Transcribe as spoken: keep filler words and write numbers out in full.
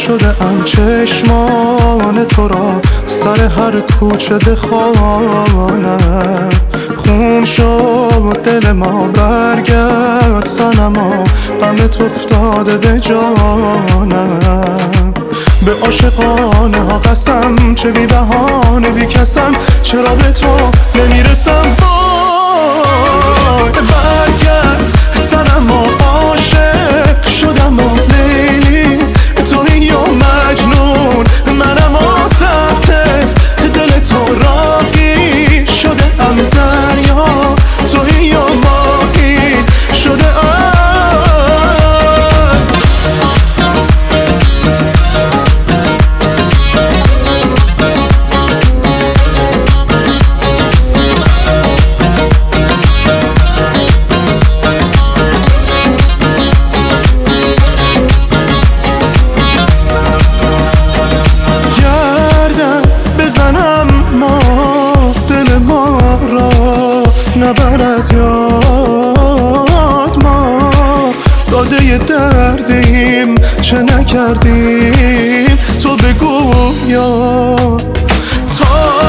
شده ام چشمان تو را سر هر کوچه بخوانم. خون شد دل ما برگرد صنما، غمت افتاده به جانم. به عاشقانه ها قسم، چه بی بهانه بی کسم، چرا به تو نمیرسم. وای برگرد صنما، عاشق شدم و لیلی توی یا مجنون، منم آسفتت دل تو راهی شده ام دریا، توی یا ماهی شده ام. بزنم ما دل ما را نبر از یاد، ما ساده دردیم چه نکردیم تو بگو یا تا